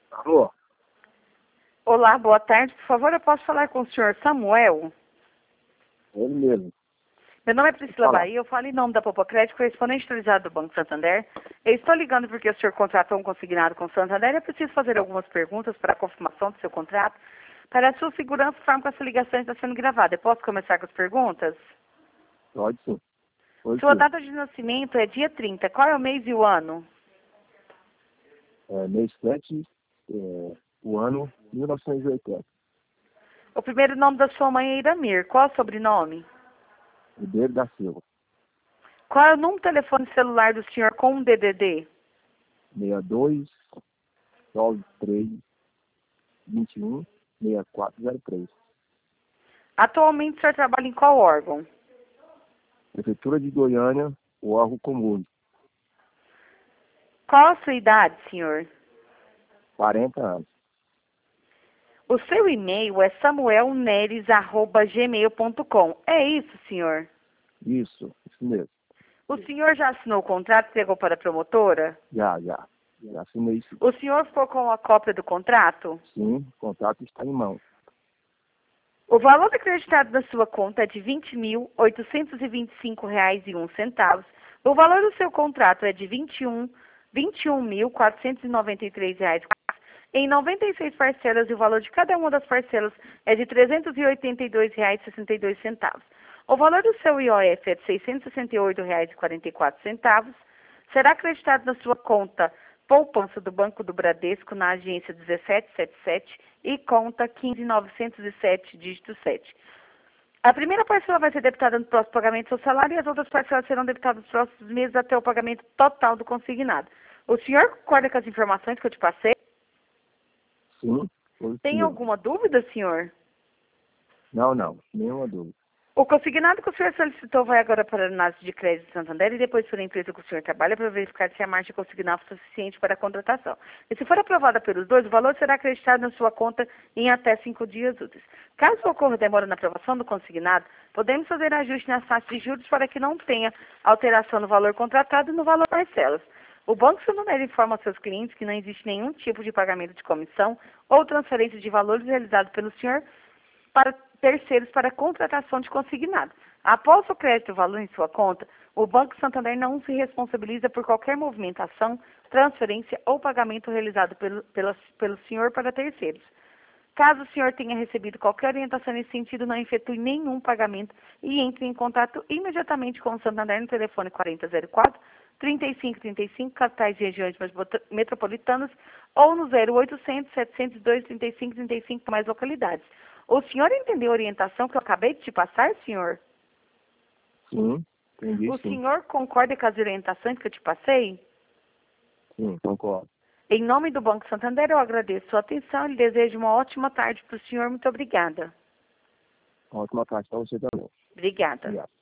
Alô? Olá, boa tarde. Por favor, eu posso falar com o senhor Samuel? Ele mesmo. Meu nome é Priscila Fala. Bahia, eu falo em nome da Popocrédito, correspondente autorizado do Banco Santander. Eu estou ligando porque o senhor contratou um consignado com o Santander e eu preciso fazer algumas perguntas para a confirmação do seu contrato. Para a sua segurança, forma que essa ligação está sendo gravada. Eu posso começar com as perguntas? Pode sim. Pode Sua sim. data de nascimento é dia 30. Qual é o mês e o ano? Mês 7, o ano 1980. O primeiro nome da sua mãe é Iramir. Qual é o sobrenome? Ribeiro da Silva. Qual é o número de telefone celular do senhor com um DDD? 62 93 21 6403. Atualmente o senhor trabalha em qual órgão? Prefeitura de Goiânia, o órgão comum. Qual a sua idade, senhor? 40 anos. O seu e-mail é samuelneres@gmail.com. É isso, senhor? Isso mesmo. O senhor já assinou o contrato e entregou para a promotora? Já assinei isso. O senhor ficou com a cópia do contrato? Sim, o contrato está em mão. O valor acreditado na sua conta é de R$ 20.825,01. O valor do seu contrato é de R$ 21.493 em 96 parcelas e o valor de cada uma das parcelas é de R$ 382,62. O valor do seu IOF é de R$ 668,44. Será acreditado na sua conta poupança do Banco do Bradesco na agência 1777 e conta 15907, dígito 7. A primeira parcela vai ser debitada no próximo pagamento do seu salário e as outras parcelas serão debitadas nos próximos meses até o pagamento total do consignado. O senhor concorda com as informações que eu te passei? Sim, foi isso Tem mesmo. alguma dúvida, senhor? Não, nenhuma dúvida. O consignado que o senhor solicitou vai agora para a análise de crédito de Santander e depois para a empresa que o senhor trabalha para verificar se a margem consignada é suficiente para a contratação. E se for aprovada pelos dois, o valor será acreditado na sua conta em até 5 dias úteis. Caso ocorra demora na aprovação do consignado, podemos fazer ajuste nas taxas de juros para que não tenha alteração no valor contratado e no valor parcelas. O Banco Santander informa aos seus clientes que não existe nenhum tipo de pagamento de comissão ou transferência de valores realizado pelo senhor para terceiros para contratação de consignado. Após o crédito valor em sua conta, o Banco Santander não se responsabiliza por qualquer movimentação, transferência ou pagamento realizado pelo senhor para terceiros. Caso o senhor tenha recebido qualquer orientação nesse sentido, não efetue nenhum pagamento e entre em contato imediatamente com o Santander no telefone 4004-3535, capitais e regiões metropolitanas, ou no 0800-702-3535 para mais localidades. O senhor entendeu a orientação que eu acabei de te passar, senhor? Sim, entendi O sim. senhor concorda com as orientações que eu te passei? Sim, concordo. Em nome do Banco Santander, eu agradeço a sua atenção e desejo uma ótima tarde para o senhor. Muito obrigada. Ótima tarde para você também. Obrigada. Obrigado.